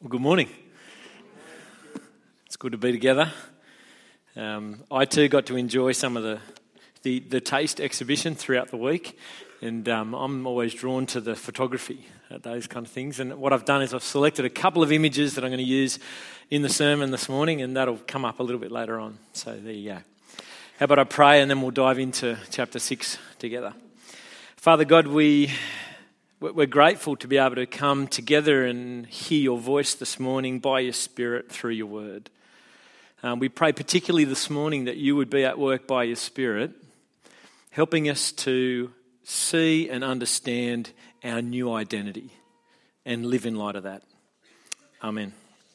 Well, good morning. It's good to be together. I too got to enjoy some of the taste exhibition throughout the week, and I'm always drawn to the photography at those kind of things. And what I've done is I've selected a couple of images that I'm going to use in the sermon this morning, and that'll come up a little bit later on. So there you go. How about I pray, and then we'll dive into chapter 6 together. Father God, we're grateful to be able to come together and hear your voice this morning by your Spirit through your word. We pray particularly this morning that you would be at work by your Spirit, helping us to see and understand our new identity and live in light of that. Amen.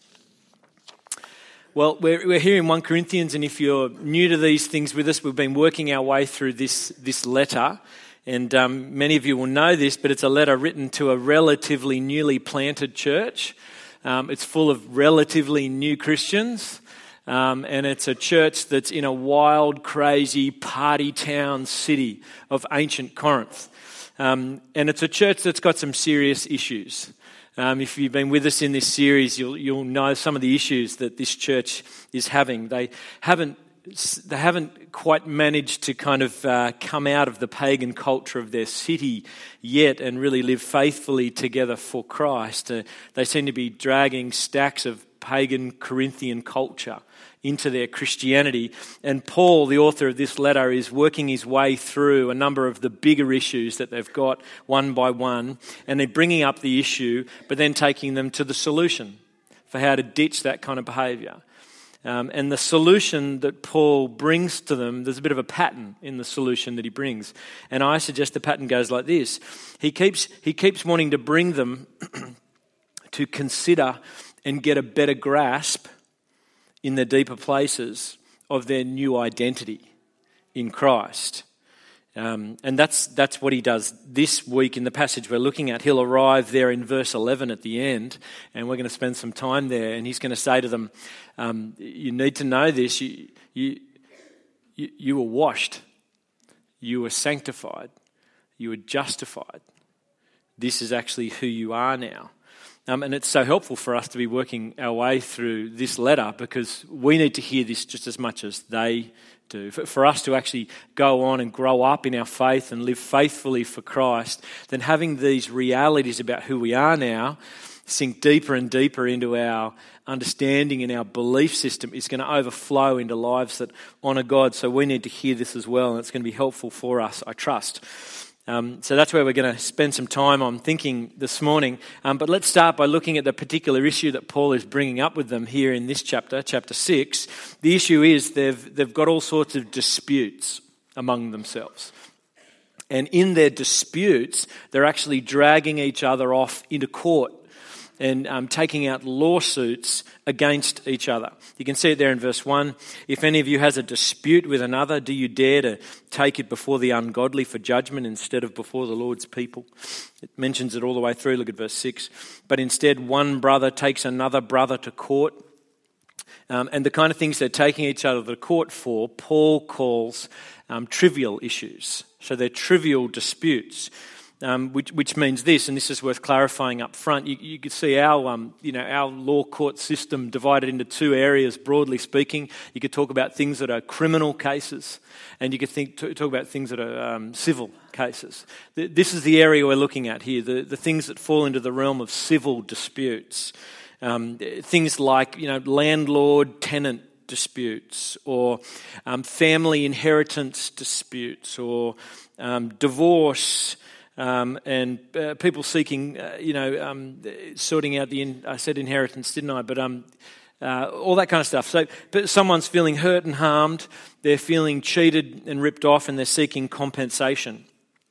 Well, we're here in 1 Corinthians, and if you're new to these things with us, we've been working our way through this letter. And many of you will know this, but it's a letter written to a relatively newly planted church. It's full of relatively new Christians. And it's a church that's in a wild, crazy, party town city of ancient Corinth. And it's a church that's got some serious issues. If you've been with us in this series, you'll know some of the issues that this church is having. They haven't quite managed to kind of come out of the pagan culture of their city yet and really live faithfully together for Christ. They seem to be dragging stacks of pagan Corinthian culture into their Christianity. And Paul, the author of this letter, is working his way through a number of the bigger issues that they've got one by one. And they're bringing up the issue, but then taking them to the solution for how to ditch that kind of behaviour. And the solution that Paul brings to them, there's a bit of a pattern in the solution that he brings. And I suggest the pattern goes like this. He keeps wanting to bring them to consider and get a better grasp in the deeper places of their new identity in Christ. And that's what he does this week in the passage we're looking at. He'll arrive there in verse 11 at the end, and we're going to spend some time there, and he's going to say to them, you need to know this, you were washed, you were sanctified, you were justified. This is actually who you are now. And it's so helpful for us to be working our way through this letter because we need to hear this just as much as they do. For us to actually go on and grow up in our faith and live faithfully for Christ, then having these realities about who we are now sink deeper and deeper into our understanding and our belief system is going to overflow into lives that honour God. So we need to hear this as well, and it's going to be helpful for us, I trust. So that's where we're going to spend some time on thinking this morning. But let's start by looking at the particular issue that Paul is bringing up with them here in this chapter 6. The issue is they've got all sorts of disputes among themselves. And in their disputes, they're actually dragging each other off into court and taking out lawsuits against each other. You can see it there in verse 1. If any of you has a dispute with another, do you dare to take it before the ungodly for judgment instead of before the Lord's people? It mentions it all the way through. Look at verse 6. But instead, one brother takes another brother to court. And the kind of things they're taking each other to court for, Paul calls trivial issues. So they're trivial disputes. Which means this, and this is worth clarifying up front. You could see our law court system divided into two areas, broadly speaking. You could talk about things that are criminal cases, and you could talk about things that are civil cases. This is the area we're looking at here, the things that fall into the realm of civil disputes. Things like landlord-tenant disputes, or family inheritance disputes, or divorce. And people seeking, sorting out I said inheritance, didn't I? But all that kind of stuff. So, but someone's feeling hurt and harmed. They're feeling cheated and ripped off, and they're seeking compensation.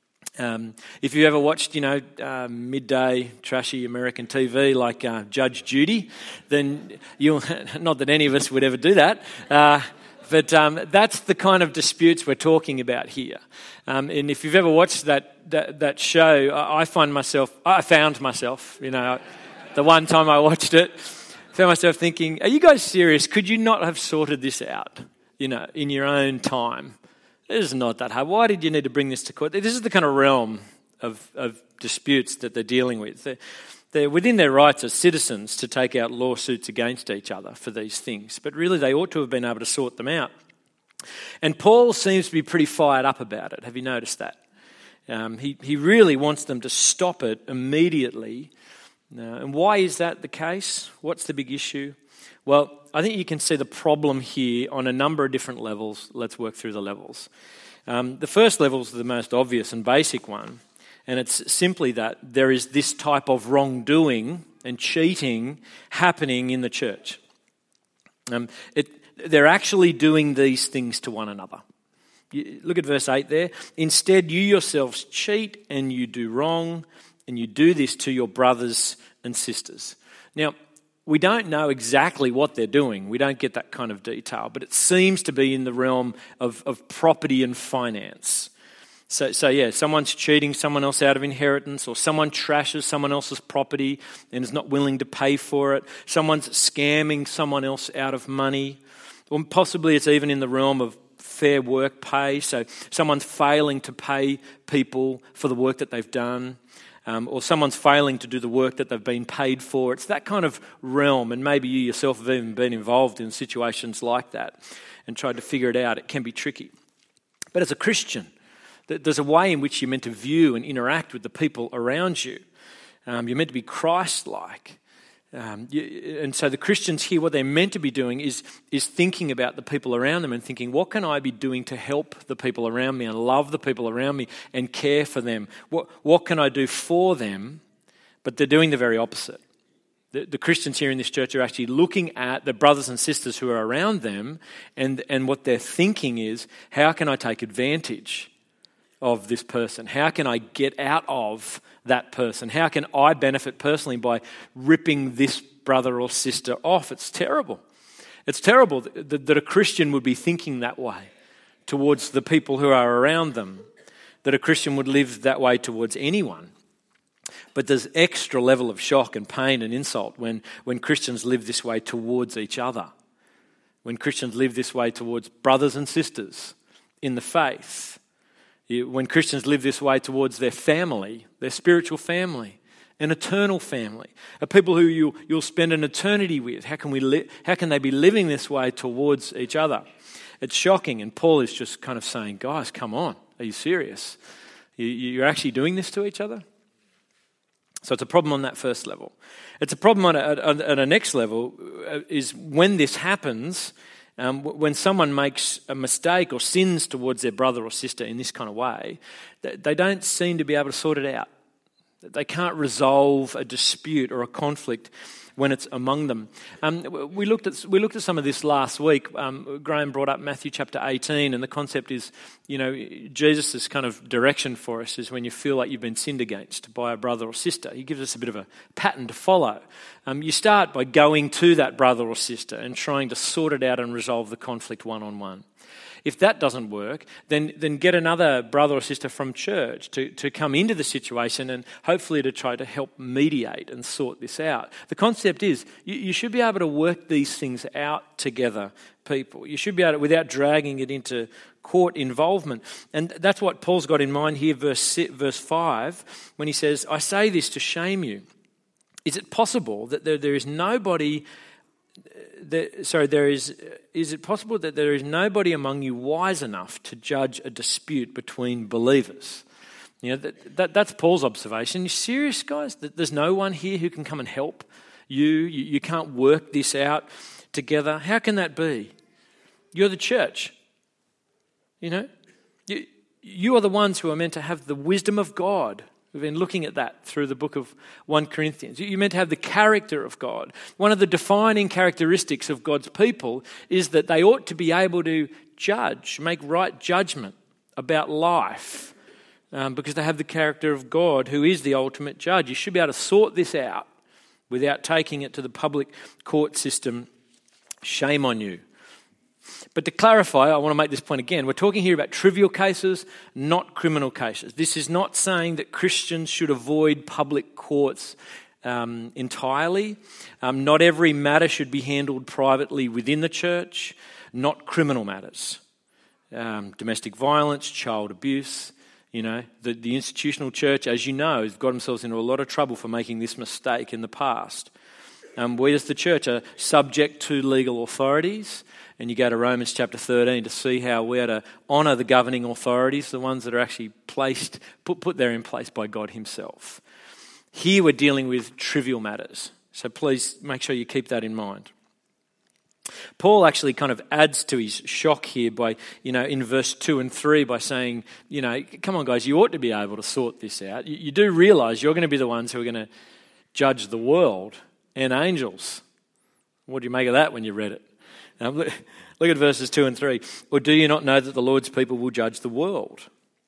If you ever watched, midday trashy American TV like Judge Judy, then not that any of us would ever do that. But that's the kind of disputes we're talking about here. And if you've ever watched that show, I found myself, the one time I watched it, found myself thinking, are you guys serious? Could you not have sorted this out, in your own time? It is not that hard. Why did you need to bring this to court? This is the kind of realm of disputes that they're dealing with. They're within their rights as citizens to take out lawsuits against each other for these things, but really they ought to have been able to sort them out. And Paul seems to be pretty fired up about it. Have you noticed that? He really wants them to stop it immediately. And why is that the case? What's the big issue? Well, I think you can see the problem here on a number of different levels. Let's work through the levels. The first level is the most obvious and basic one, and it's simply that there is this type of wrongdoing and cheating happening in the church. They're actually doing these things to one another. Look at verse 8 there. Instead, you yourselves cheat and you do wrong, and you do this to your brothers and sisters. Now, we don't know exactly what they're doing. We don't get that kind of detail, but it seems to be in the realm of property and finance. So yeah, someone's cheating someone else out of inheritance, or someone trashes someone else's property and is not willing to pay for it. Someone's scamming someone else out of money. Or possibly it's even in the realm of fair work pay. So someone's failing to pay people for the work that they've done. Or someone's failing to do the work that they've been paid for. It's that kind of realm, and maybe you yourself have even been involved in situations like that and tried to figure it out. It can be tricky. But as a Christian, there's a way in which you're meant to view and interact with the people around you. You're meant to be Christ-like. And so the Christians here, what they're meant to be doing is thinking about the people around them and thinking, what can I be doing to help the people around me and love the people around me and care for them? What can I do for them? But they're doing the very opposite. The Christians here in this church are actually looking at the brothers and sisters who are around them, and what they're thinking is, how can I take advantage of this person? How can I get out of that person? How can I benefit personally by ripping this brother or sister off? It's terrible. It's terrible that a Christian would be thinking that way towards the people who are around them, that a Christian would live that way towards anyone. But there's extra level of shock and pain and insult when Christians live this way towards each other, when Christians live this way towards brothers and sisters in the faith. When Christians live this way towards their family, their spiritual family, an eternal family, a people who you'll spend an eternity with, how can they be living this way towards each other? It's shocking, and Paul is just kind of saying, guys, come on, are you serious? You're actually doing this to each other? So it's a problem on that first level. It's a problem at a next level is when this happens. When someone makes a mistake or sins towards their brother or sister in this kind of way, they don't seem to be able to sort it out. They can't resolve a dispute or a conflict when it's among them. We looked at some of this last week. Graham brought up Matthew chapter 18, and the concept is, Jesus' kind of direction for us is when you feel like you've been sinned against by a brother or sister. He gives us a bit of a pattern to follow. You start by going to that brother or sister and trying to sort it out and resolve the conflict one-on-one. If that doesn't work, then get another brother or sister from church to come into the situation and hopefully to try to help mediate and sort this out. The concept is you should be able to work these things out together, people. You should be able to, without dragging it into court involvement. And that's what Paul's got in mind here, verse 5, when he says, I say this to shame you. Is it possible that there is nobody... Is it possible that there is nobody among you wise enough to judge a dispute between believers? That's Paul's observation. You serious, guys? That there's no one here who can come and help you? You can't work this out together? How can that be? You're the church. You are the ones who are meant to have the wisdom of God. We've been looking at that through the book of 1 Corinthians. You're meant to have the character of God. One of the defining characteristics of God's people is that they ought to be able to judge, make right judgment about life, because they have the character of God, who is the ultimate judge. You should be able to sort this out without taking it to the public court system. Shame on you. But to clarify, I want to make this point again. We're talking here about trivial cases, not criminal cases. This is not saying that Christians should avoid public courts entirely. Not every matter should be handled privately within the church, not criminal matters. Domestic violence, child abuse, You know, the institutional church, as you know, has got themselves into a lot of trouble for making this mistake in the past. We as the church are subject to legal authorities, and you go to Romans chapter 13 to see how we are to honour the governing authorities, the ones that are actually put there in place by God himself. Here we're dealing with trivial matters, so please make sure you keep that in mind. Paul actually kind of adds to his shock here by, in verse 2 and 3 by saying, come on guys, you ought to be able to sort this out. You do realise you're going to be the ones who are going to judge the world and angels. What do you make of that when you read it? Look at verses 2 and 3. Or do you not know that the Lord's people will judge the world?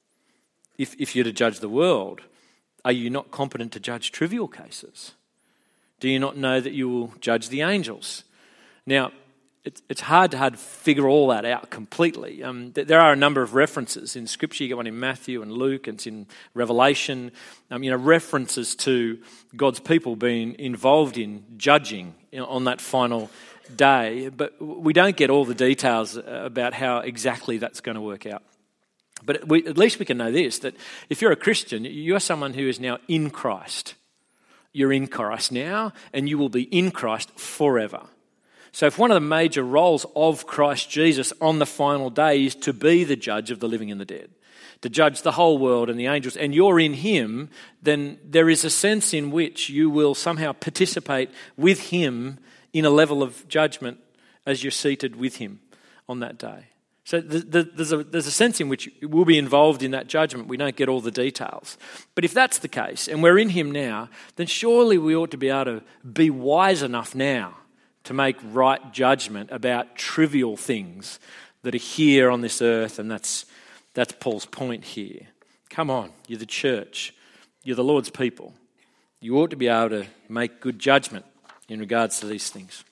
If you're to judge the world, are you not competent to judge trivial cases? Do you not know that you will judge the angels? Now, it's hard to figure all that out completely. There are a number of references in Scripture. You get one in Matthew and Luke, and it's in Revelation. References to God's people being involved in judging on that final day. But we don't get all the details about how exactly that's going to work out. But at least we can know this, that if you're a Christian, you're someone who is now in Christ. You're in Christ now, and you will be in Christ forever. So if one of the major roles of Christ Jesus on the final day is to be the judge of the living and the dead, to judge the whole world and the angels, and you're in him, then there is a sense in which you will somehow participate with him in a level of judgment as you're seated with him on that day. So there's a sense in which we'll be involved in that judgment. We don't get all the details. But if that's the case, and we're in him now, then surely we ought to be able to be wise enough now to make right judgment about trivial things that are here on this earth, and that's Paul's point here. Come on, you're the church, you're the Lord's people. You ought to be able to make good judgment in regards to these things.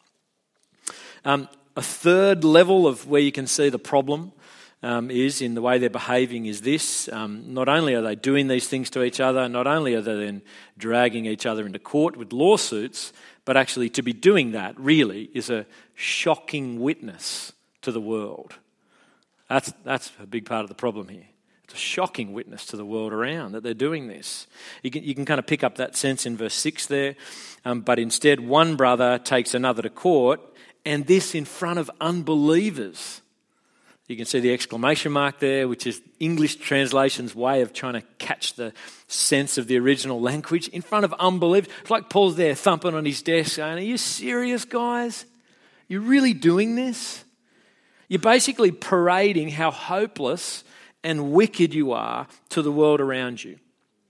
A third level of where you can see the problem is in the way they're behaving is this. Not only are they doing these things to each other, not only are they then dragging each other into court with lawsuits, but actually to be doing that really is a shocking witness to the world. That's a big part of the problem here. It's a shocking witness to the world around that they're doing this. You can kind of pick up that sense in verse 6 there. But instead, one brother takes another to court, and this in front of unbelievers. You can see the exclamation mark there, which is English translation's way of trying to catch the sense of the original language. In front of unbelievers. It's like Paul's there thumping on his desk saying, are you serious, guys? You're really doing this? You're basically parading how hopeless and wicked you are to the world around you.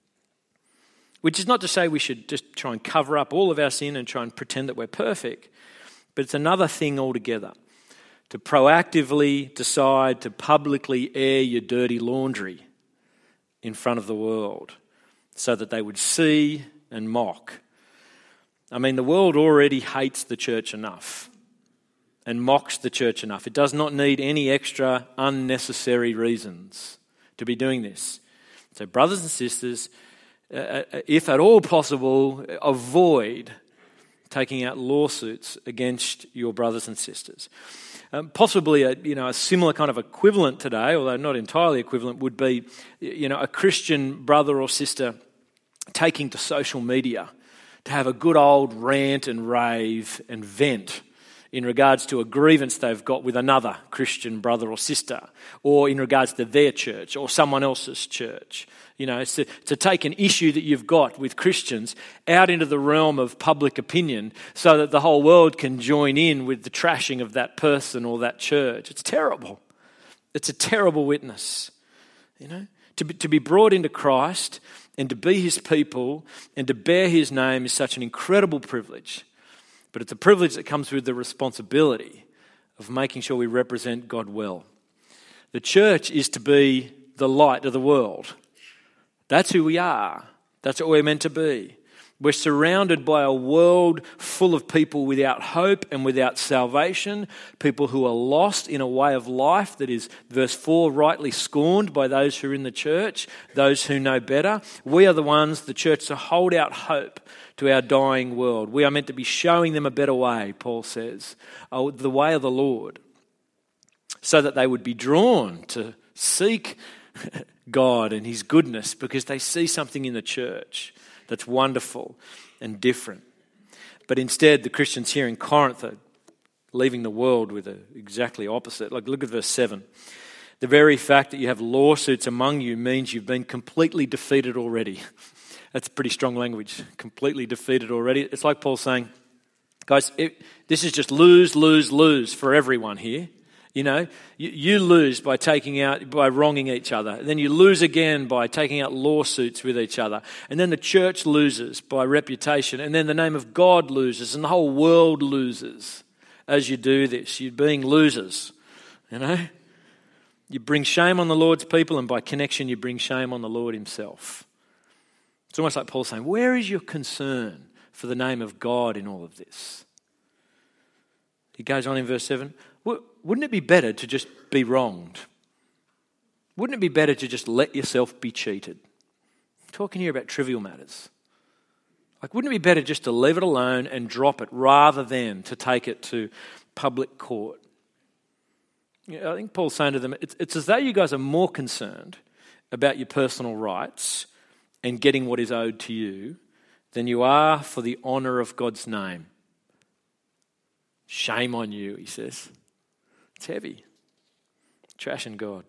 Which is not to say we should just try and cover up all of our sin and try and pretend that we're perfect. But it's another thing altogether. To proactively decide to publicly air your dirty laundry in front of the world so that they would see and mock. I mean, the world already hates the church enough and mocks the church enough. It does not need any extra unnecessary reasons to be doing this. So brothers and sisters, if at all possible, avoid taking out lawsuits against your brothers and sisters. Possibly a similar kind of equivalent today, although not entirely equivalent, would be a Christian brother or sister taking to social media to have a good old rant and rave and vent in regards to a grievance they've got with another Christian brother or sister, or in regards to their church or someone else's church. It's to take an issue that you've got with Christians out into the realm of public opinion so that the whole world can join in with the trashing of that person or that church. It's terrible. It's a terrible witness. To be brought into Christ and to be his people and to bear his name is such an incredible privilege. But it's a privilege that comes with the responsibility of making sure we represent God well. The church is to be the light of the world. That's who we are. That's what we're meant to be. We're surrounded by a world full of people without hope and without salvation, people who are lost in a way of life that is, verse 4, rightly scorned by those who are in the church, those who know better. We are the ones, the church, to hold out hope to our dying world. We are meant to be showing them a better way, Paul says, the way of the Lord, so that they would be drawn to seek God and his goodness because they see something in the church that's wonderful and different. But instead, the Christians here in Corinth are leaving the world with an exactly opposite. Like, look at verse 7. The very fact that you have lawsuits among you means you've been completely defeated already. That's pretty strong language. Completely defeated already. It's like Paul saying, guys, this is just lose, lose, lose for everyone here. You know, you lose by wronging each other. And then you lose again by taking out lawsuits with each other. And then the church loses by reputation. And then the name of God loses and the whole world loses as you do this. You're being losers, you know. You bring shame on the Lord's people, and by connection you bring shame on the Lord himself. It's almost like Paul saying, where is your concern for the name of God in all of this? He goes on in verse 7, wouldn't it be better to just be wronged? Wouldn't it be better to just let yourself be cheated? I'm talking here about trivial matters. Like, wouldn't it be better just to leave it alone and drop it rather than to take it to public court? I think Paul's saying to them, it's as though you guys are more concerned about your personal rights and getting what is owed to you than you are for the honour of God's name. Shame on you, he says. It's heavy. Trashing God.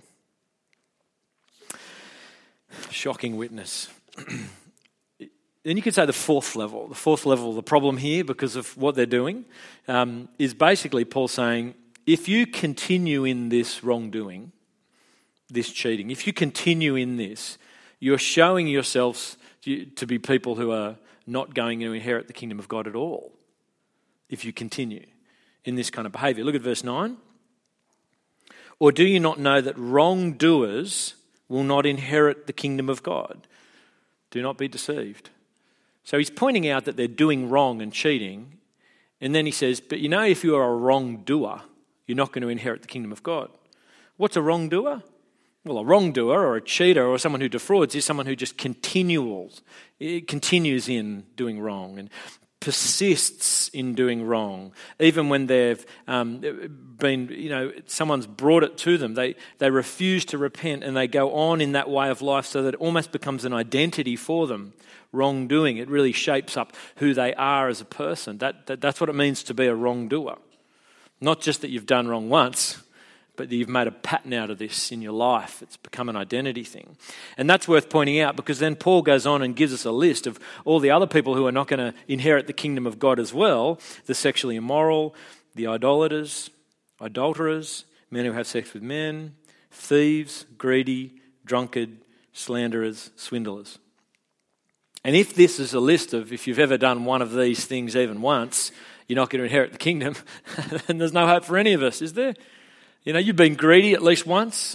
Shocking witness. Then you could say the fourth level of the problem here because of what they're doing is basically Paul saying, if you continue in this wrongdoing, this cheating, if you continue in this, you're showing yourselves to be people who are not going to inherit the kingdom of God at all if you continue in this kind of behaviour. Look at verse 9. Or do you not know that wrongdoers will not inherit the kingdom of God? Do not be deceived. So he's pointing out that they're doing wrong and cheating, and then he says, but you know, if you are a wrongdoer, you're not going to inherit the kingdom of God. What's a wrongdoer? Well, a wrongdoer or a cheater or someone who defrauds is someone who just continues in doing wrong and persists in doing wrong. Even when they've someone's brought it to them, they refuse to repent and they go on in that way of life so that it almost becomes an identity for them. Wrongdoing, it really shapes up who they are as a person. That's what it means to be a wrongdoer. Not just that you've done wrong once, but that you've made a pattern out of this in your life. It's become an identity thing. And that's worth pointing out because then Paul goes on and gives us a list of all the other people who are not going to inherit the kingdom of God as well. The sexually immoral, the adulterers, men who have sex with men, thieves, greedy, drunkard, slanderers, swindlers. And if this is a list of, if you've ever done one of these things even once, you're not going to inherit the kingdom, then there's no hope for any of us, is there? You know, you've been greedy at least once.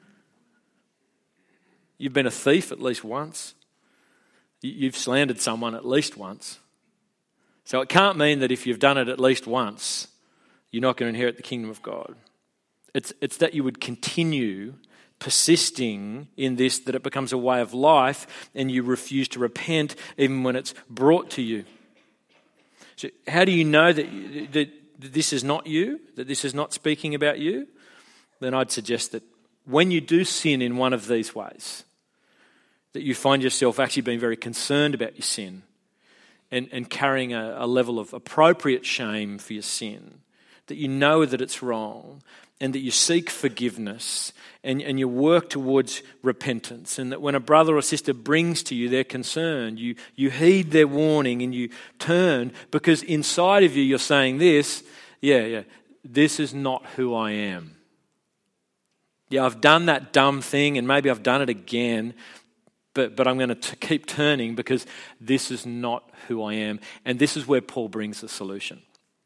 You've been a thief at least once. You've slandered someone at least once. So it can't mean that if you've done it at least once, you're not going to inherit the kingdom of God. It's that you would continue persisting in this, that it becomes a way of life and you refuse to repent even when it's brought to you. So how do you know that this is not you, that this is not speaking about you? Then I'd suggest that when you do sin in one of these ways, that you find yourself actually being very concerned about your sin and carrying a level of appropriate shame for your sin, that you know that it's wrong and that you seek forgiveness and you work towards repentance, and that when a brother or sister brings to you their concern, you heed their warning and you turn, because inside of you you're saying this, this is not who I am. Yeah, I've done that dumb thing and maybe I've done it again, but I'm going to keep turning because this is not who I am. And this is where Paul brings the solution.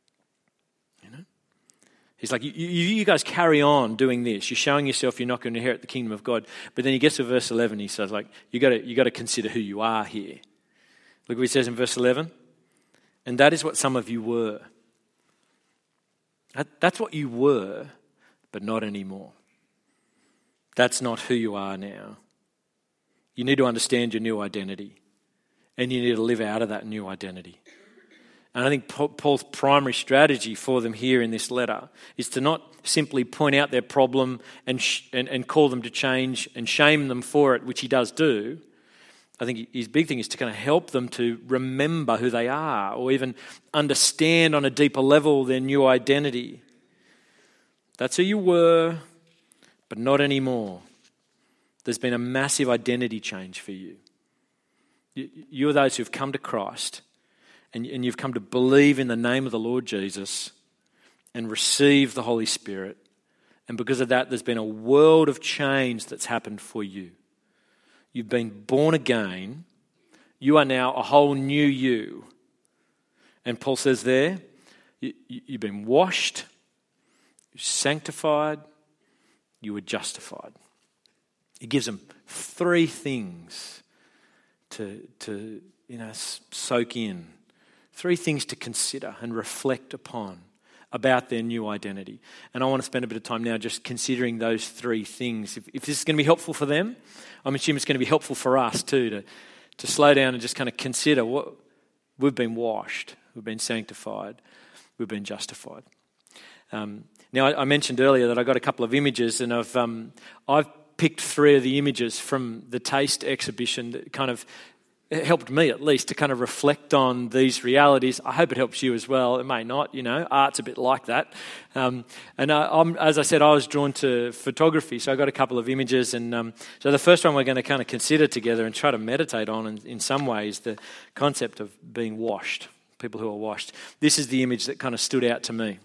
He's like, you guys carry on doing this. You're showing yourself you're not going to inherit the kingdom of God. But then he gets to verse 11. He says, like, you got to consider who you are here. Look what he says in verse 11. And that is what some of you were. That's what you were, but not anymore. That's not who you are now. You need to understand your new identity. And you need to live out of that new identity. And I think Paul's primary strategy for them here in this letter is to not simply point out their problem and call them to change and shame them for it, which he does do. I think his big thing is to kind of help them to remember who they are, or even understand on a deeper level their new identity. That's who you were, but not anymore. There's been a massive identity change for you. You're those who've come to Christ, and you've come to believe in the name of the Lord Jesus and receive the Holy Spirit. And because of that, there's been a world of change that's happened for you. You've been born again. You are now a whole new you. And Paul says there, you've been washed, you're sanctified, you were justified. He gives them three things to soak in. Three things to consider and reflect upon about their new identity. And I want to spend a bit of time now just considering those three things. If this is going to be helpful for them, I'm assuming it's going to be helpful for us too, to slow down and just kind of consider what we've been washed, we've been sanctified, we've been justified. Now, I mentioned earlier that I got a couple of images, and I've picked three of the images from the Taste exhibition that kind of helped me, at least, to kind of reflect on these realities. I hope it helps you as well. It may not, art's a bit like that. As I said, I was drawn to photography, so I got a couple of images. And so the first one we're going to kind of consider together and try to meditate on in some ways, the concept of being washed, people who are washed. This is the image that kind of stood out to me.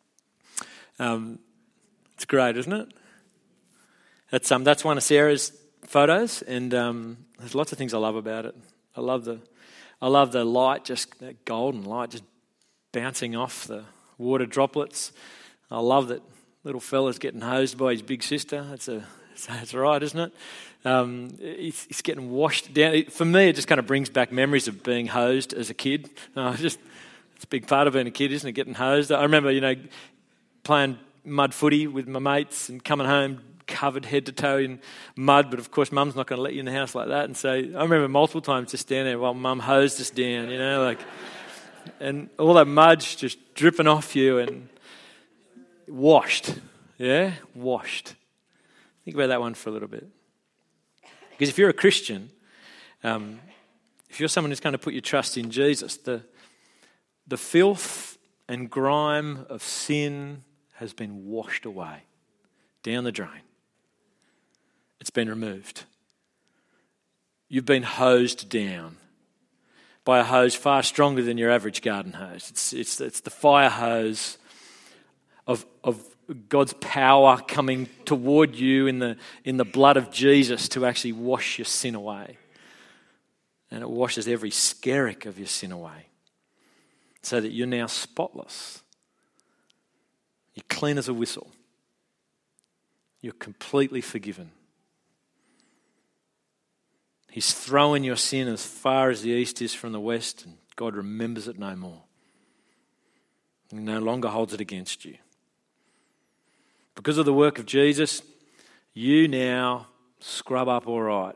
It's great, isn't it? That's one of Sarah's photos, and there's lots of things I love about it. I love the light, just that golden light, just bouncing off the water droplets. I love that little fella's getting hosed by his big sister. That's right, isn't it? He's getting washed down. For me, it just kind of brings back memories of being hosed as a kid. It's a big part of being a kid, isn't it? Getting hosed. I remember, playing mud footy with my mates and coming home covered head to toe in mud, but of course Mum's not going to let you in the house like that. And so I remember multiple times just standing there while Mum hosed us down, and all that mud's just dripping off you and washed. Yeah, washed. Think about that one for a little bit. Because if you're a Christian, if you're someone who's going to put your trust in Jesus, the filth and grime of sin has been washed away, down the drain. It's been removed. You've been hosed down by a hose far stronger than your average garden hose. It's the fire hose of God's power coming toward you in the blood of Jesus to actually wash your sin away. And it washes every skerrick of your sin away, so that you're now spotless. You're clean as a whistle. You're completely forgiven. He's thrown your sin as far as the east is from the west, and God remembers it no more. He no longer holds it against you. Because of the work of Jesus, you now scrub up all right.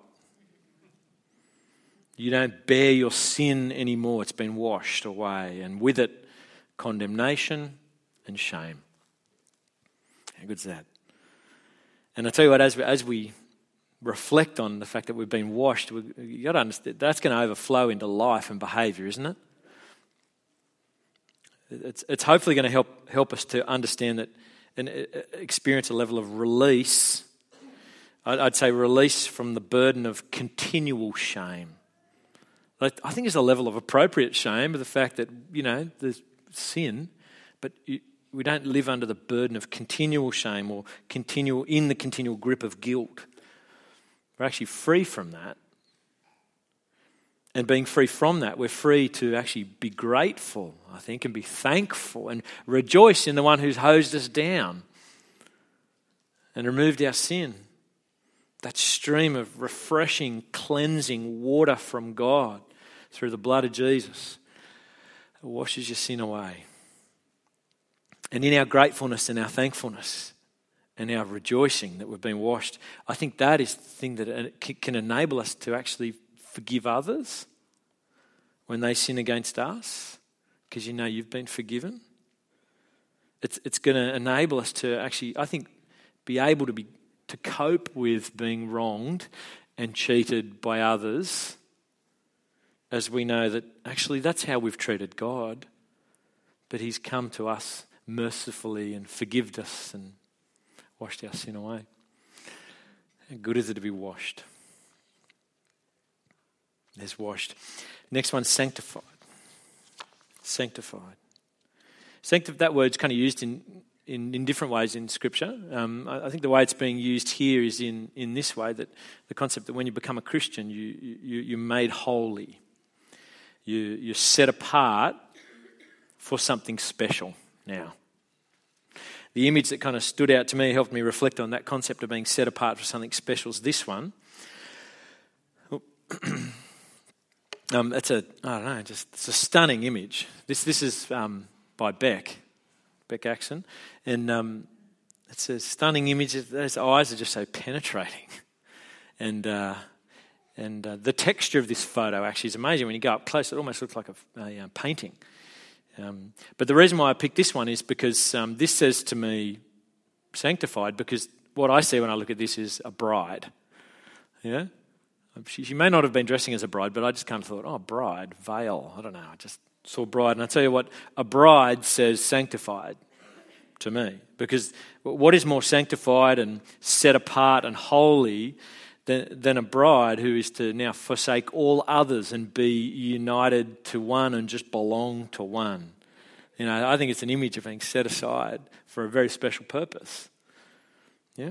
You don't bear your sin anymore. It's been washed away, and with it, condemnation and shame. How good's that? And I tell you what, as we reflect on the fact that we've been washed, you've got to understand that's going to overflow into life and behaviour, isn't it? It's hopefully going to help us to understand that and experience a level of release. I'd say release from the burden of continual shame. I think there's a level of appropriate shame of the fact that, there's sin, but we don't live under the burden of continual shame or in the continual grip of guilt. We're actually free from that. And being free from that, we're free to actually be grateful, I think, and be thankful and rejoice in the one who's hosed us down and removed our sin. That stream of refreshing, cleansing water from God through the blood of Jesus. It washes your sin away. And in our gratefulness and our thankfulness and our rejoicing that we've been washed, I think that is the thing that can enable us to actually forgive others when they sin against us, because you know you've been forgiven. It's going to enable us to actually, I think, be able to cope with being wronged and cheated by others, as we know that actually that's how we've treated God. But he's come to us mercifully and forgived us and washed our sin away. How good is it to be washed? There's washed. Next one, sanctified. Sanctified. That word's kind of used in different ways in Scripture. I think the way it's being used here is in this way, that the concept that when you become a Christian, you're made holy. You're set apart for something special now. The image that kind of stood out to me, helped me reflect on that concept of being set apart for something special, is this one. It's a stunning image. This is by Beck Axon, and it's a stunning image. Those eyes are just so penetrating, and the texture of this photo actually is amazing. When you go up close, it almost looks like a painting. But the reason why I picked this one is because this says to me, sanctified, because what I see when I look at this is a bride. Yeah, she may not have been dressing as a bride, but I just kind of thought, oh, bride, veil. I don't know. I just saw bride, and I tell you what, a bride says sanctified to me, because what is more sanctified and set apart and holy than a bride who is to now forsake all others and be united to one and just belong to one? You know, I think it's an image of being set aside for a very special purpose. Yeah.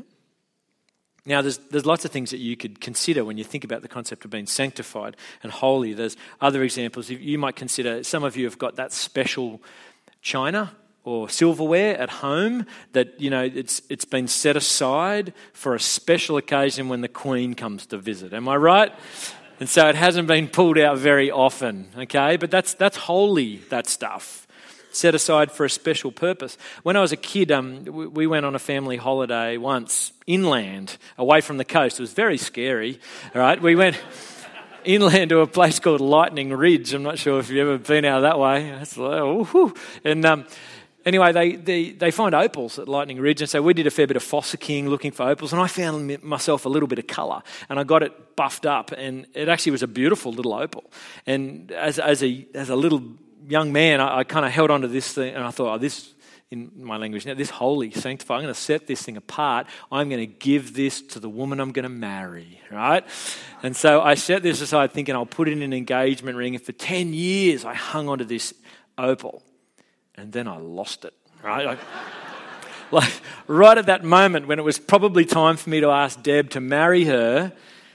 Now, there's lots of things that you could consider when you think about the concept of being sanctified and holy. There's other examples. You might consider, some of you have got that special china or silverware at home that, you know, it's been set aside for a special occasion when the Queen comes to visit. Am I right? And so it hasn't been pulled out very often, okay? But that's holy, that stuff. Set aside for a special purpose. When I was a kid, we went on a family holiday once, inland, away from the coast. It was very scary, all right? We went inland to a place called Lightning Ridge. I'm not sure if you've ever been out that way. That's like, oh, and anyway, they find opals at Lightning Ridge, and so we did a fair bit of fossicking looking for opals, and I found myself a little bit of colour, and I got it buffed up, and it actually was a beautiful little opal. And as a little young man, I kind of held on to this thing, and I thought, this, in my language now, this holy, sanctified, I'm going to set this thing apart. I'm going to give this to the woman I'm going to marry, right? And so I set this aside thinking I'll put it in an engagement ring, and for 10 years I hung onto this opal, and then I lost it, right? Like right at that moment when it was probably time for me to ask Deb to marry her,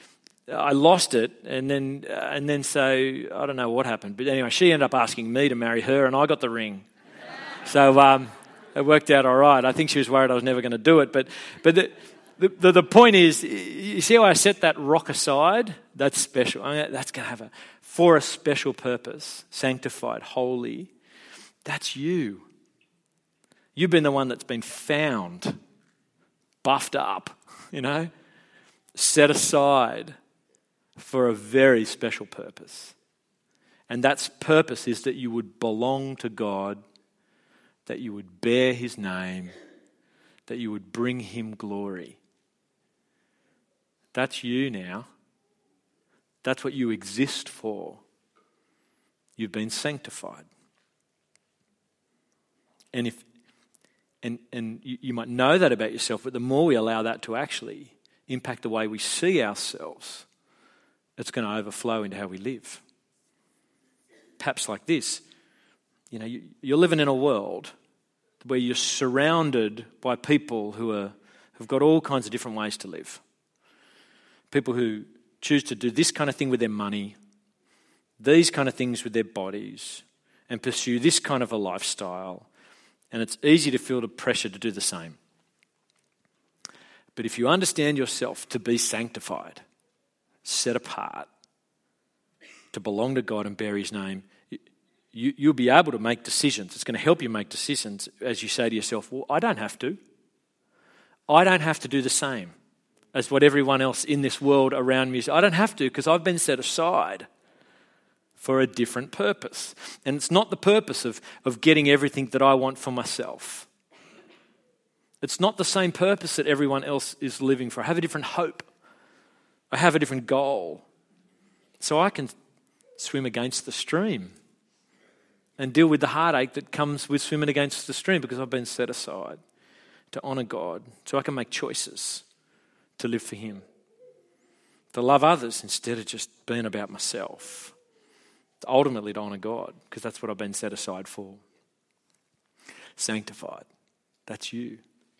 I lost it, and then so I don't know what happened, but anyway, she ended up asking me to marry her, and I got the ring. So it worked out all right. I think she was worried I was never going to do it, but the point is, you see how I set that rock aside? That's special. That's going to have for a special purpose, sanctified, holy. That's you. You've been the one that's been found, buffed up, you know, set aside for a very special purpose. And that purpose is that you would belong to God, that you would bear his name, that you would bring him glory. That's you now. That's what you exist for. You've been sanctified. And you might know that about yourself, but the more we allow that to actually impact the way we see ourselves, it's going to overflow into how we live. Perhaps like this, you know, you're living in a world where you're surrounded by people who've got all kinds of different ways to live. People who choose to do this kind of thing with their money, these kind of things with their bodies, and pursue this kind of a lifestyle. And it's easy to feel the pressure to do the same. But if you understand yourself to be sanctified, set apart, to belong to God and bear his name, you'll be able to make decisions. It's going to help you make decisions as you say to yourself, well, I don't have to. I don't have to do the same as what everyone else in this world around me is. I don't have to, because I've been set aside for a different purpose. And it's not the purpose of getting everything that I want for myself. It's not the same purpose that everyone else is living for. I have a different hope. I have a different goal. So I can swim against the stream and deal with the heartache that comes with swimming against the stream because I've been set aside to honour God. So I can make choices to live for Him, to love others instead of just being about myself, ultimately to honour God, because that's what I've been set aside for. Sanctified. That's you.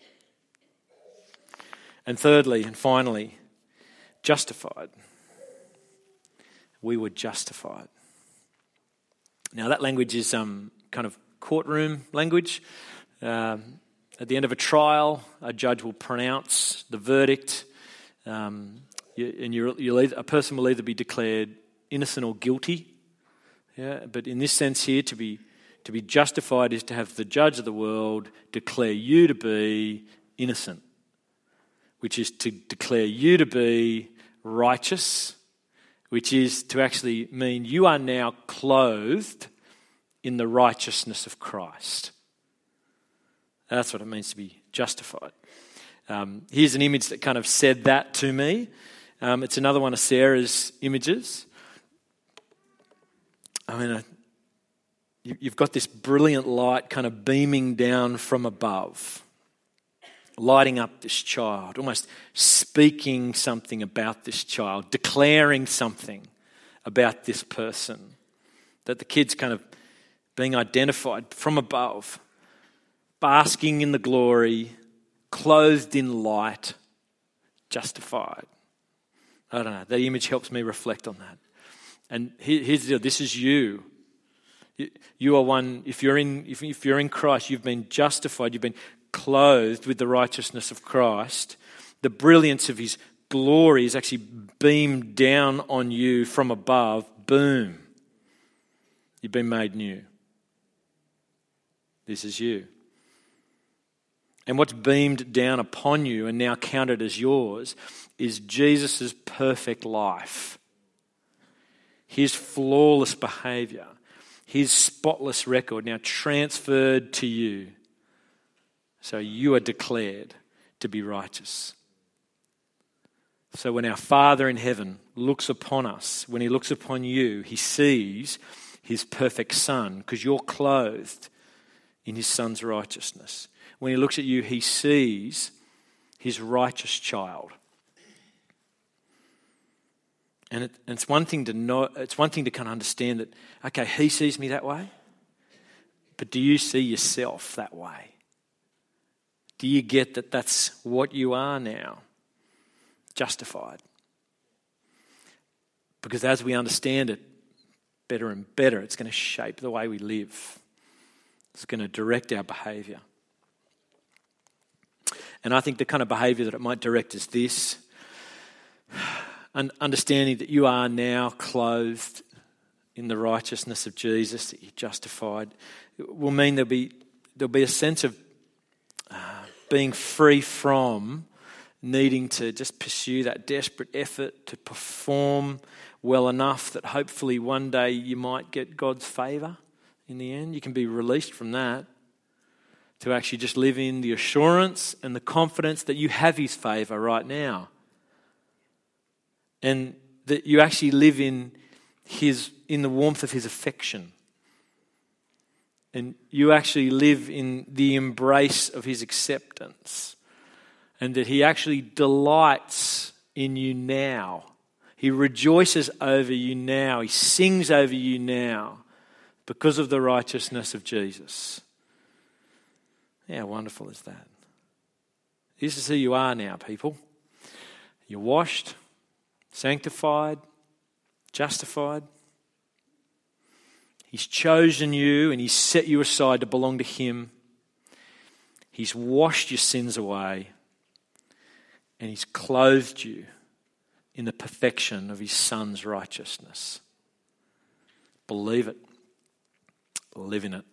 And thirdly and finally, justified. We were justified. Now that language is kind of courtroom language. At the end of a trial, a judge will pronounce the verdict, and a person will either be declared innocent or guilty. Yeah, but in this sense here, to be justified is to have the judge of the world declare you to be innocent, which is to declare you to be righteous, which is to actually mean you are now clothed in the righteousness of Christ. That's what it means to be justified. Here's an image that kind of said that to me. It's another one of Sarah's images. I mean, you've got this brilliant light kind of beaming down from above, lighting up this child, almost speaking something about this child, declaring something about this person, that the kid's kind of being identified from above, basking in the glory, clothed in light, justified. I don't know, that image helps me reflect on that. And here's the deal, this is you. You are one, if you're in Christ, you've been justified, you've been clothed with the righteousness of Christ. The brilliance of His glory is actually beamed down on you from above. Boom. You've been made new. This is you. And what's beamed down upon you and now counted as yours is Jesus' perfect life. His flawless behaviour, His spotless record now transferred to you. So you are declared to be righteous. So when our Father in heaven looks upon us, when He looks upon you, He sees His perfect Son, because you're clothed in His Son's righteousness. When He looks at you, He sees His righteous child. And it's one thing to know, it's one thing to kind of understand that, okay, He sees me that way, but do you see yourself that way? Do you get that that's what you are now? Justified. Because as we understand it better and better, it's going to shape the way we live. It's going to direct our behaviour. And I think the kind of behaviour that it might direct is this. Understanding that you are now clothed in the righteousness of Jesus, that you're justified, will mean there'll be a sense of being free from needing to just pursue that desperate effort to perform well enough that hopefully one day you might get God's favour in the end. You can be released from that to actually just live in the assurance and the confidence that you have His favour right now. And that you actually live in the warmth of His affection. And you actually live in the embrace of His acceptance. And that He actually delights in you now. He rejoices over you now. He sings over you now because of the righteousness of Jesus. How wonderful is that? This is who you are now, people. You're washed, sanctified, justified. He's chosen you and He's set you aside to belong to Him. He's washed your sins away and He's clothed you in the perfection of His Son's righteousness. Believe it. Live in it.